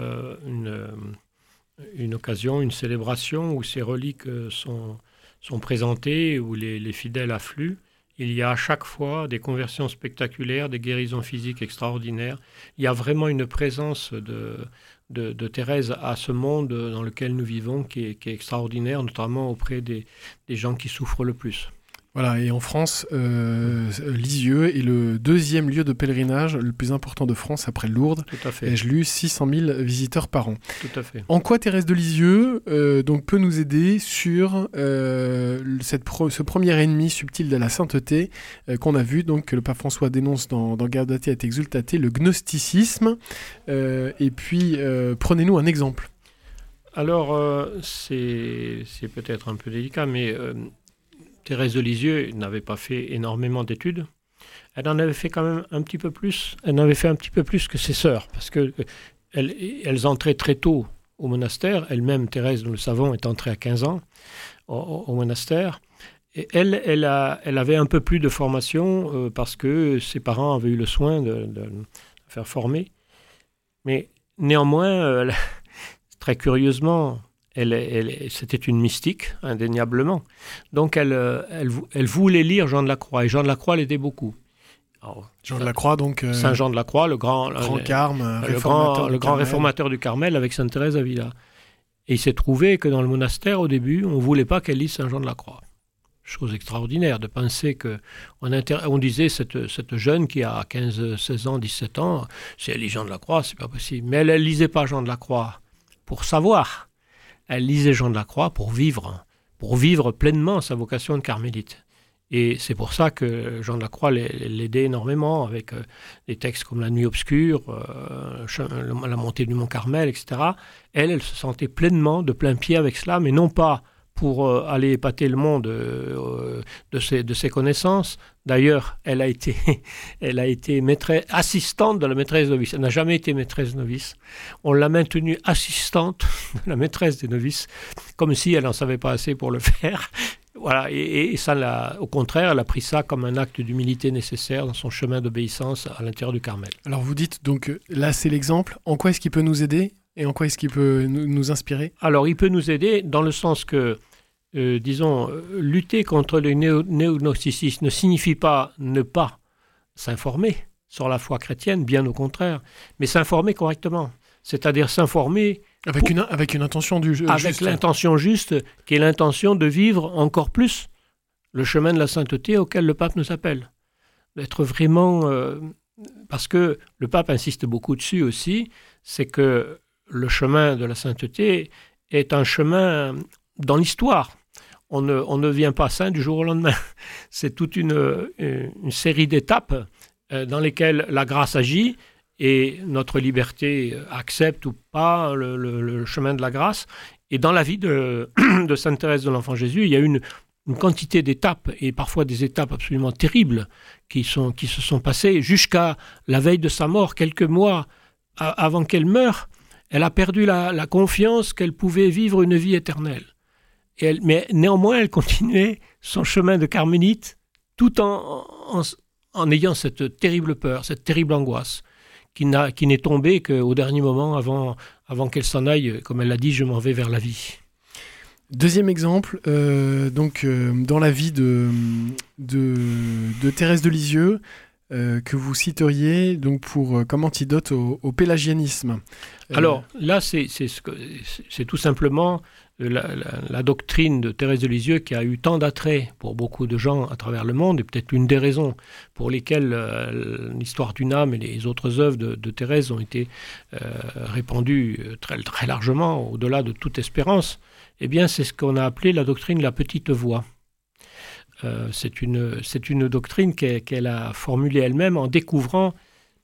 Speaker 3: une occasion, une célébration où ces reliques sont présentées, où les fidèles affluent, il y a à chaque fois des conversions spectaculaires, des guérisons physiques extraordinaires. Il y a vraiment une présence de Thérèse à ce monde dans lequel nous vivons qui est extraordinaire, notamment auprès des gens qui souffrent le plus.
Speaker 2: Voilà, et en France, Lisieux est le deuxième lieu de pèlerinage le plus important de France après Lourdes.
Speaker 3: Tout à fait.
Speaker 2: Ai-je lu 600 000 visiteurs par an.
Speaker 3: Tout à fait.
Speaker 2: En quoi Thérèse de Lisieux donc peut nous aider sur ce premier ennemi subtil de la sainteté qu'on a vu, donc que le pape François dénonce dans Gaudete et Exsultate, le gnosticisme. Et puis, prenez-nous un exemple.
Speaker 3: Alors, c'est peut-être un peu délicat, mais Thérèse de Lisieux n'avait pas fait énormément d'études. Elle en avait fait quand même un petit peu plus. Elle en avait fait un petit peu plus que ses sœurs, parce qu'elles entraient très tôt au monastère. Elle-même, Thérèse, nous le savons, est entrée à 15 ans au monastère. Et elle avait un peu plus de formation parce que ses parents avaient eu le soin de la faire former. Mais néanmoins, très curieusement, c'était une mystique, indéniablement. Donc, elle voulait lire Jean de la Croix, et Jean de la Croix l'aidait beaucoup. Alors,
Speaker 2: Jean de la Croix, donc...
Speaker 3: Saint Jean de la Croix, le grand réformateur du Carmel avec Sainte Thérèse d'Avila. Et il s'est trouvé que dans le monastère, au début, on ne voulait pas qu'elle lise Saint Jean de la Croix. Chose extraordinaire de penser on disait cette jeune qui a 15, 16 ans, 17 ans, si elle lit Jean de la Croix, c'est pas possible. Mais elle ne lisait pas Jean de la Croix pour savoir. Elle lisait Jean de la Croix pour vivre pleinement sa vocation de carmélite. Et c'est pour ça que Jean de la Croix l'aidait énormément avec des textes comme La Nuit obscure, la montée du Mont Carmel, etc. Elle se sentait pleinement de plein pied avec cela, mais non pas pour aller épater le monde de ses connaissances. D'ailleurs, elle a été assistante de la maîtresse novice. Elle n'a jamais été maîtresse novice. On l'a maintenue assistante de la maîtresse des novices, comme si elle n'en savait pas assez pour le faire. Voilà, et ça, au contraire, elle a pris ça comme un acte d'humilité nécessaire dans son chemin d'obéissance à l'intérieur du Carmel.
Speaker 2: Alors vous dites, donc là c'est l'exemple. En quoi est-ce qu'il peut nous aider ? Et en quoi est-ce qu'il peut nous inspirer ?
Speaker 3: Alors, il peut nous aider dans le sens que, lutter contre le néognosticisme ne signifie pas ne pas s'informer sur la foi chrétienne, bien au contraire, mais s'informer correctement. C'est-à-dire s'informer...
Speaker 2: Avec une intention juste.
Speaker 3: Avec l'intention juste, qui est l'intention de vivre encore plus le chemin de la sainteté auquel le pape nous appelle. D'être vraiment... parce que le pape insiste beaucoup dessus aussi, c'est que le chemin de la sainteté est un chemin dans l'histoire. On ne devient pas saint du jour au lendemain. C'est toute une série d'étapes dans lesquelles la grâce agit et notre liberté accepte ou pas le chemin de la grâce. Et dans la vie de Sainte Thérèse de l'Enfant Jésus, il y a une quantité d'étapes, et parfois des étapes absolument terribles, qui se sont passées jusqu'à la veille de sa mort, quelques mois avant qu'elle meure. Elle a perdu la confiance qu'elle pouvait vivre une vie éternelle. Mais néanmoins, elle continuait son chemin de carmélite tout en ayant cette terrible peur, cette terrible angoisse, qui n'est tombée qu'au dernier moment avant qu'elle s'en aille. Comme elle l'a dit, je m'en vais vers la vie.
Speaker 2: Deuxième exemple, dans la vie de Thérèse de Lisieux, que vous citeriez donc comme antidote au pélagianisme.
Speaker 3: Alors là, c'est tout simplement la doctrine de Thérèse de Lisieux qui a eu tant d'attrait pour beaucoup de gens à travers le monde, et peut-être une des raisons pour lesquelles l'histoire d'une âme et les autres œuvres de Thérèse ont été répandues très, très largement, au-delà de toute espérance. Eh bien, c'est ce qu'on a appelé la doctrine de la petite voix. C'est une doctrine qu'elle a formulée elle-même en découvrant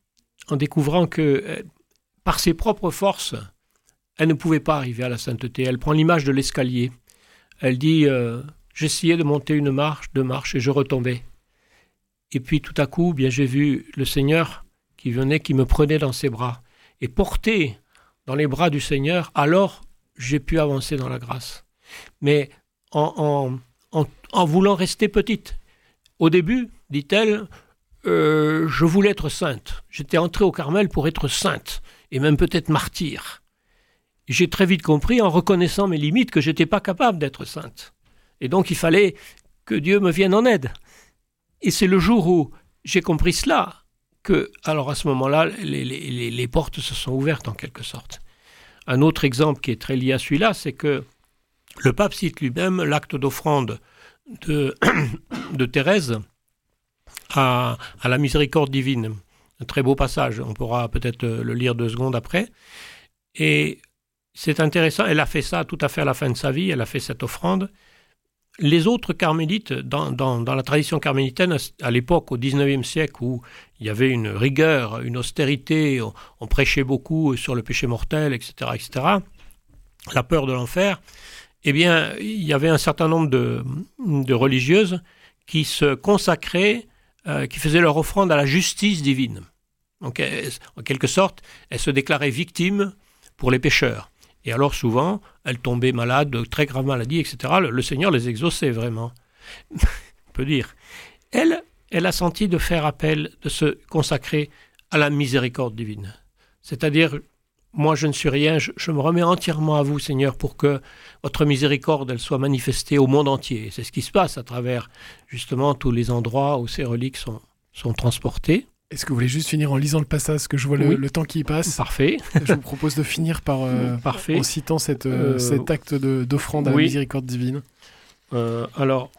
Speaker 3: que par ses propres forces, elle ne pouvait pas arriver à la sainteté. Elle prend l'image de l'escalier. Elle dit j'essayais de monter une marche, deux marches, et je retombais. Et puis tout à coup, bien j'ai vu le Seigneur qui venait, qui me prenait dans ses bras. Et porté dans les bras du Seigneur, alors j'ai pu avancer dans la grâce. Mais en voulant rester petite. Au début, dit-elle, je voulais être sainte. J'étais entrée au Carmel pour être sainte, et même peut-être martyre. J'ai très vite compris, en reconnaissant mes limites, que je n'étais pas capable d'être sainte. Et donc il fallait que Dieu me vienne en aide. Et c'est le jour où j'ai compris cela que, alors à ce moment-là, les portes se sont ouvertes en quelque sorte. Un autre exemple qui est très lié à celui-là, c'est que le pape cite lui-même l'acte d'offrande de Thérèse à la miséricorde divine. Un très beau passage, on pourra peut-être le lire 2 secondes après. Et c'est intéressant, elle a fait ça tout à fait à la fin de sa vie, elle a fait cette offrande. Les autres carmélites, dans la tradition carmélitaine, à l'époque, au XIXe siècle, où il y avait une rigueur, une austérité, on prêchait beaucoup sur le péché mortel, etc., la peur de l'enfer, eh bien, il y avait un certain nombre de religieuses qui se consacraient, qui faisaient leur offrande à la justice divine. Donc, en quelque sorte, elles se déclaraient victimes pour les pécheurs. Et alors, souvent, elles tombaient malades, de très graves maladies, etc. Le Seigneur les exauçait vraiment, on peut dire. Elle a senti de faire appel, de se consacrer à la miséricorde divine. C'est-à-dire, moi je ne suis rien, je me remets entièrement à vous, Seigneur, pour que votre miséricorde, elle soit manifestée au monde entier. C'est ce qui se passe à travers, justement, tous les endroits où ces reliques sont transportées.
Speaker 2: Est-ce que vous voulez juste finir en lisant le passage, parce que je vois le temps qui passe?
Speaker 3: Parfait.
Speaker 2: Je vous propose de finir en citant cet acte d'offrande à la miséricorde divine.
Speaker 3: Alors,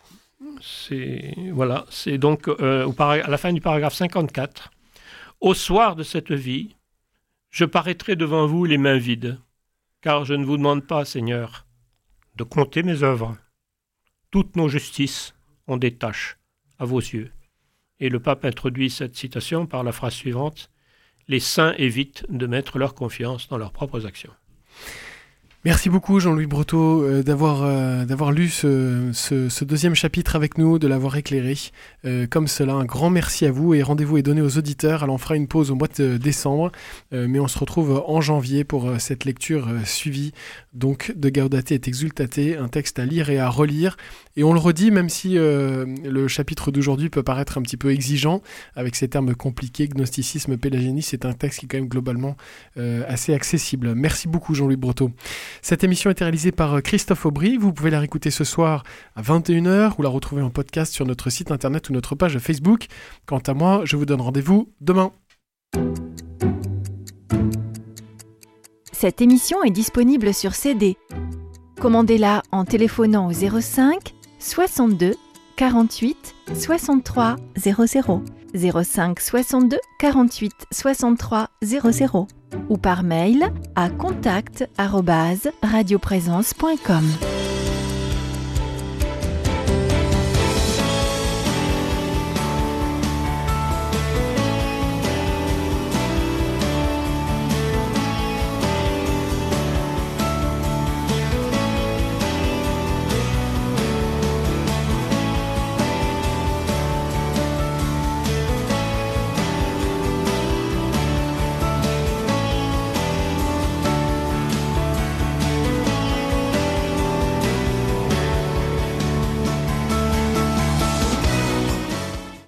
Speaker 3: c'est donc à la fin du paragraphe 54. Au soir de cette vie, je paraîtrai devant vous les mains vides, car je ne vous demande pas, Seigneur, de compter mes œuvres. Toutes nos justices ont des tâches à vos yeux. Et le pape introduit cette citation par la phrase suivante: « Les saints évitent de mettre leur confiance dans leurs propres actions. »
Speaker 2: Merci beaucoup Jean-Louis Breteau d'avoir lu ce deuxième chapitre avec nous, de l'avoir éclairé. Comme cela, un grand merci à vous, et rendez-vous est donné aux auditeurs. Alors on fera une pause au mois de décembre, mais on se retrouve en janvier pour cette lecture suivie donc de Gaudate et Exultate, un texte à lire et à relire. Et on le redit, même si le chapitre d'aujourd'hui peut paraître un petit peu exigeant, avec ces termes compliqués, gnosticisme, pélagianisme, c'est un texte qui est quand même globalement assez accessible. Merci beaucoup Jean-Louis Breteau. Cette émission est réalisée par Christophe Aubry. Vous pouvez la réécouter ce soir à 21h ou la retrouver en podcast sur notre site internet ou notre page Facebook. Quant à moi, je vous donne rendez-vous demain.
Speaker 4: Cette émission est disponible sur CD. Commandez-la en téléphonant au 05 62 48 63 00. 05 62 48 63 00 ou par mail à contact@radioprésence.com.